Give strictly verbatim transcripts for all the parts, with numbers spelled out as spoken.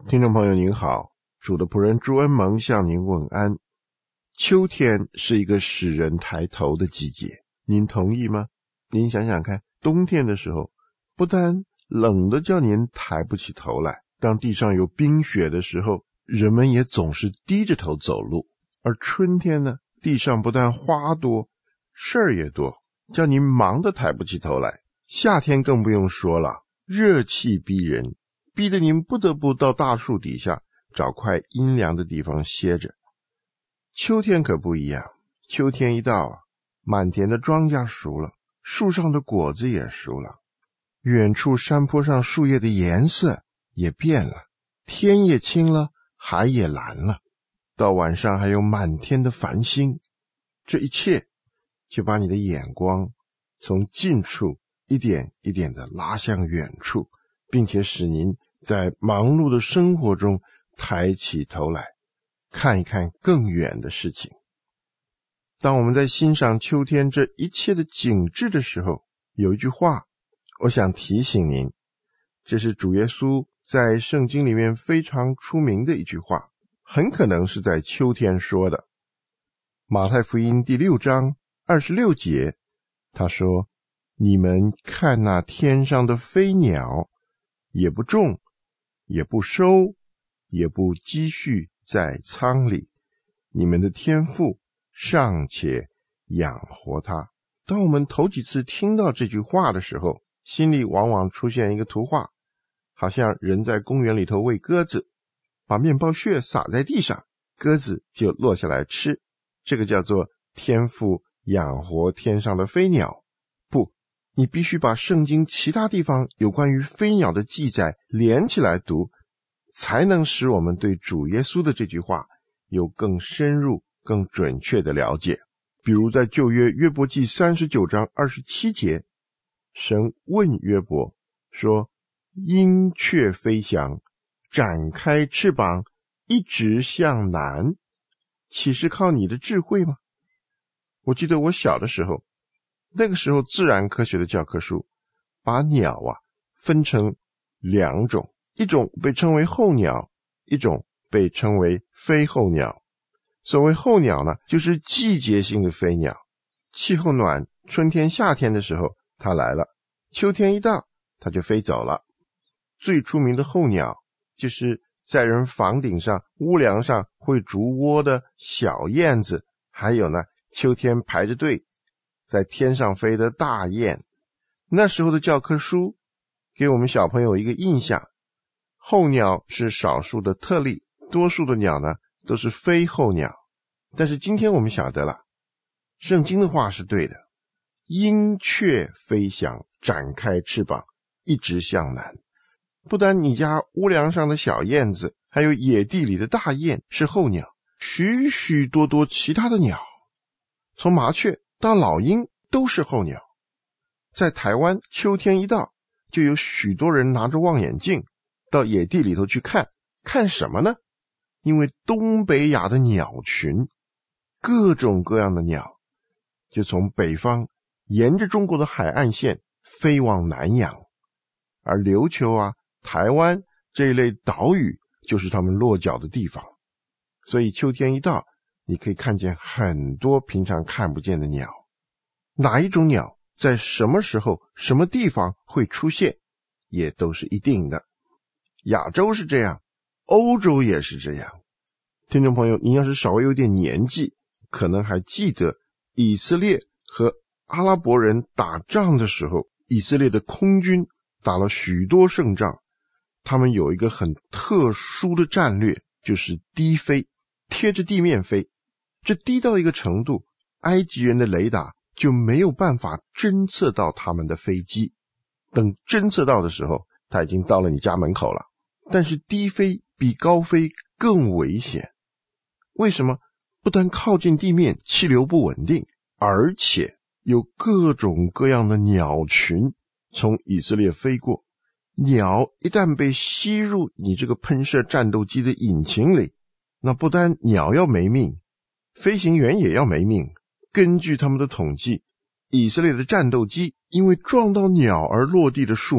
听众朋友您好，主的仆人朱恩蒙向您问安。秋天是一个使人抬头的季节，您同意吗？您想想看，冬天的时候不但冷的叫您抬不起头来，当地上有冰雪的时候，人们也总是低着头走路。而春天呢，地上不但花多，事儿也多，叫您忙得抬不起头来。夏天更不用说了，热气逼人，逼得您不得不到大树底下找块阴凉的地方歇着。秋天可不一样，秋天一到啊，满田的庄稼熟了，树上的果子也熟了，远处山坡上树叶的颜色也变了，天也青了，海也蓝了，到晚上还有满天的繁星。这一切就把你的眼光从近处一点一点的拉向远处，并且使您在忙碌的生活中抬起头来，看一看更远的事情。当我们在欣赏秋天这一切的景致的时候，有一句话我想提醒您，这是主耶稣在圣经里面非常出名的一句话，很可能是在秋天说的。马太福音第六章二十六节，他说：你们看那天上的飞鸟，也不种，也不收，也不积蓄在仓里，你们的天父尚且养活它。当我们头几次听到这句话的时候，心里往往出现一个图画，好像人在公园里头喂鸽子，把面包屑撒在地上，鸽子就落下来吃，这个叫做天父养活天上的飞鸟。不，你必须把圣经其他地方有关于飞鸟的记载连起来读，才能使我们对主耶稣的这句话有更深入更准确的了解。比如在旧约约伯记三十九章二十七节，神问约伯说：鹰雀飞翔，展开翅膀，一直向南，岂是靠你的智慧吗？我记得我小的时候，那个时候自然科学的教科书把鸟啊分成两种，一种被称为候鸟，一种被称为非候鸟。所谓候鸟呢，就是季节性的飞鸟，气候暖，春天夏天的时候它来了，秋天一到它就飞走了。最出名的候鸟就是在人房顶上屋梁上会筑窝的小燕子，还有呢秋天排着队在天上飞的大雁。那时候的教科书给我们小朋友一个印象，候鸟是少数的特例，多数的鸟呢都是非候鸟。但是今天我们晓得了，圣经的话是对的，鹰雀飞翔，展开翅膀，一直向南。不但你家屋梁上的小燕子，还有野地里的大雁是候鸟，许许多多其他的鸟，从麻雀到老鹰都是候鸟。在台湾秋天一到，就有许多人拿着望远镜到野地里头去看，看什么呢？因为东北亚的鸟群，各种各样的鸟就从北方沿着中国的海岸线飞往南洋，而琉球啊、台湾这一类岛屿就是他们落脚的地方。所以秋天一到，你可以看见很多平常看不见的鸟。哪一种鸟在什么时候什么地方会出现也都是一定的。亚洲是这样，欧洲也是这样。听众朋友，你要是稍微有点年纪，可能还记得以色列和阿拉伯人打仗的时候，以色列的空军打了许多胜仗，他们有一个很特殊的战略，就是低飞，贴着地面飞。这低到一个程度，埃及人的雷达就没有办法侦测到他们的飞机，等侦测到的时候，它已经到了你家门口了。但是低飞比高飞更危险。为什么？不但靠近地面气流不稳定，而且有各种各样的鸟群从以色列飞过。鸟一旦被吸入你这个喷射战斗机的引擎里，那不但鸟要没命，飞行员也要没命。根据他们的统计，以色列的战斗机因为撞到鸟而落地的数目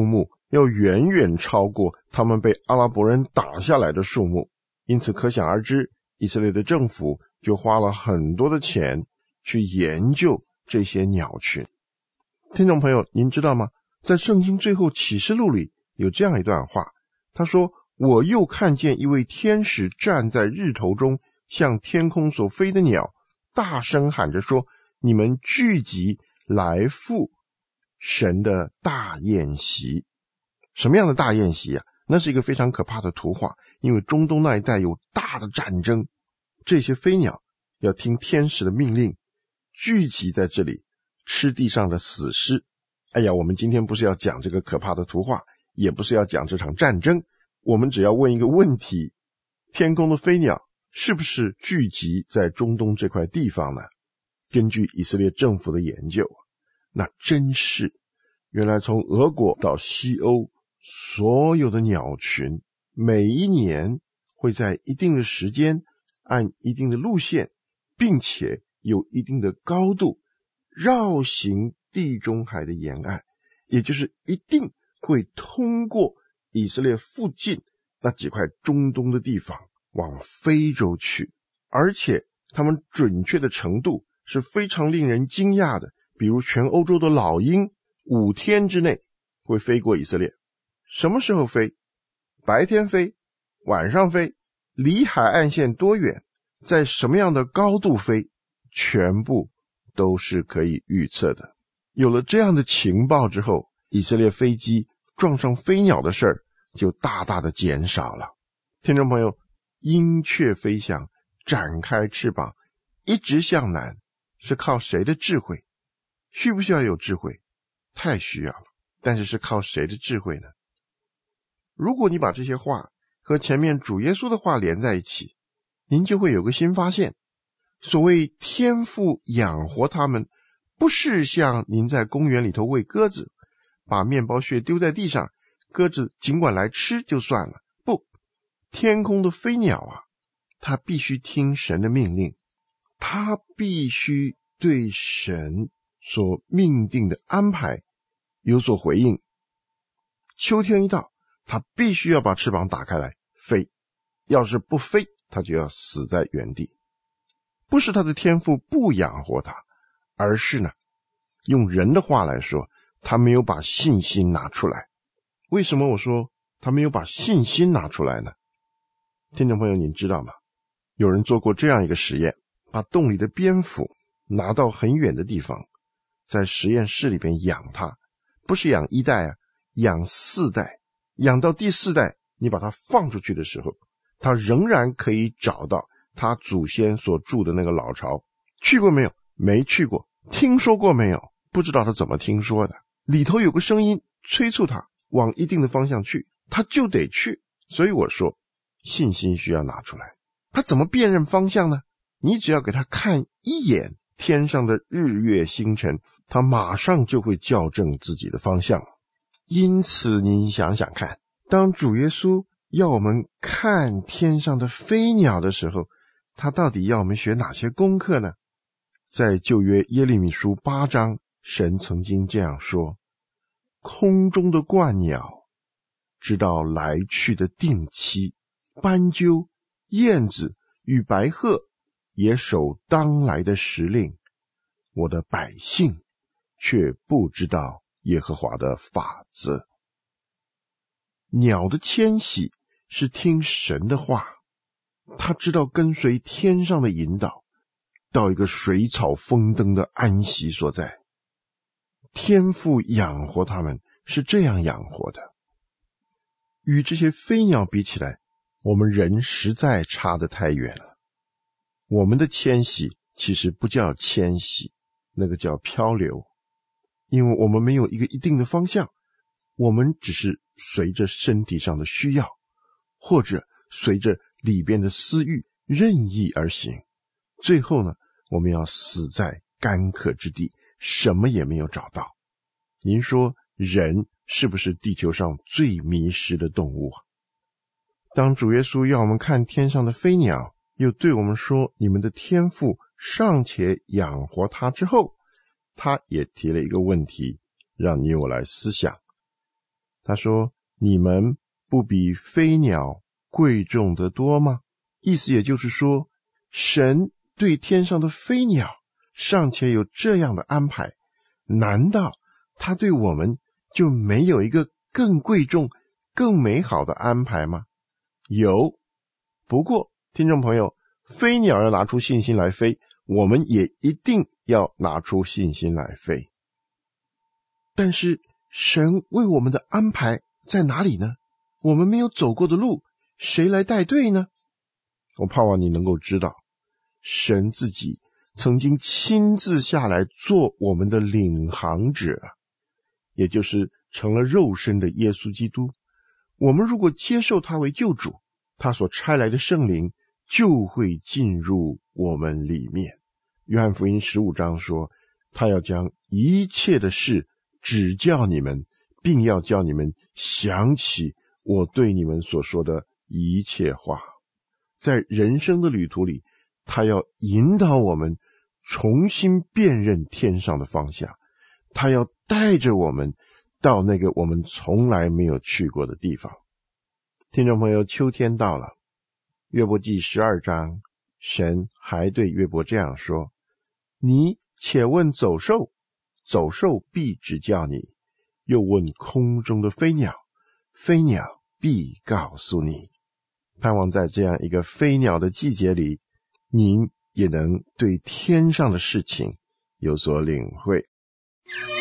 要远远超过他们被阿拉伯人打下来的数目。因此可想而知，以色列的政府就花了很多的钱去研究这些鸟群。听众朋友，您知道吗？在圣经最后启示录里有这样一段话，他说，我又看见一位天使站在日头中，向天空所飞的鸟大声喊着说，你们聚集来赴神的大宴席。什么样的大宴席啊？那是一个非常可怕的图画，因为中东那一带有大的战争，这些飞鸟要听天使的命令，聚集在这里吃地上的死尸。哎呀，我们今天不是要讲这个可怕的图画，也不是要讲这场战争，我们只要问一个问题，天空的飞鸟是不是聚集在中东这块地方呢？根据以色列政府的研究，那真是，原来从俄国到西欧，所有的鸟群每一年会在一定的时间，按一定的路线，并且有一定的高度，绕行地中海的沿岸，也就是一定会通过以色列附近那几块中东的地方往非洲去，而且他们准确的程度是非常令人惊讶的。比如全欧洲的老鹰五天之内会飞过以色列。什么时候飞？白天飞，晚上飞，离海岸线多远，在什么样的高度飞，全部都是可以预测的。有了这样的情报之后，以色列飞机撞上飞鸟的事儿就大大的减少了。听众朋友，鹰雀飞翔，展开翅膀，一直向南，是靠谁的智慧？需不需要有智慧？太需要了。但是是靠谁的智慧呢？如果你把这些话和前面主耶稣的话连在一起，您就会有个新发现。所谓天父养活他们，不是像您在公园里头喂鸽子，把面包屑丢在地上，鸽子尽管来吃就算了。不，天空的飞鸟啊，它必须听神的命令，它必须对神所命定的安排有所回应。秋天一到，它必须要把翅膀打开来飞，要是不飞，它就要死在原地。不是他的天父不养活他，而是呢，用人的话来说，他没有把信心拿出来。为什么我说他没有把信心拿出来呢？听众朋友，您知道吗？有人做过这样一个实验，把洞里的蝙蝠拿到很远的地方，在实验室里边养它，不是养一代啊，养四代，养到第四代，你把它放出去的时候，它仍然可以找到他祖先所住的那个老巢。去过没有？没去过。听说过没有？不知道他怎么听说的。里头有个声音催促他往一定的方向去，他就得去。所以我说，信心需要拿出来。他怎么辨认方向呢？你只要给他看一眼天上的日月星辰，他马上就会校正自己的方向。因此您想想看，当主耶稣要我们看天上的飞鸟的时候，他到底要我们学哪些功课呢？在旧约耶利米书八章，神曾经这样说，空中的鹳鸟知道来去的定期，斑鸠、燕子与白鹤也守当来的时令，我的百姓却不知道耶和华的法则。鸟的迁徙是听神的话，他知道跟随天上的引导，到一个水草丰登的安息所在。天父养活他们是这样养活的。与这些飞鸟比起来，我们人实在差得太远了。我们的迁徙其实不叫迁徙，那个叫漂流，因为我们没有一个一定的方向，我们只是随着身体上的需要，或者随着里边的私欲任意而行，最后呢，我们要死在干渴之地，什么也没有找到。您说人是不是地球上最迷失的动物啊？当主耶稣要我们看天上的飞鸟，又对我们说你们的天父尚且养活他之后，他也提了一个问题让你我来思想。 他说，你们不比飞鸟贵重得多吗？意思也就是说，神对天上的飞鸟尚且有这样的安排，难道他对我们就没有一个更贵重更美好的安排吗？有，不过听众朋友，飞鸟要拿出信心来飞，我们也一定要拿出信心来飞。但是神为我们的安排在哪里呢？我们没有走过的路，谁来带队呢？我盼望你能够知道，神自己曾经亲自下来做我们的领航者，也就是成了肉身的耶稣基督。我们如果接受他为救主，他所差来的圣灵就会进入我们里面。约翰福音十五章说，他要将一切的事指教你们，并要叫你们想起我对你们所说的一切话。在人生的旅途里，他要引导我们重新辨认天上的方向，他要带着我们到那个我们从来没有去过的地方。听众朋友，秋天到了，约伯记十二章，神还对约伯这样说，你且问走兽，走兽必指教你，又问空中的飞鸟，飞鸟必告诉你。盼望在这样一个飞鸟的季节里，您也能对天上的事情有所领会。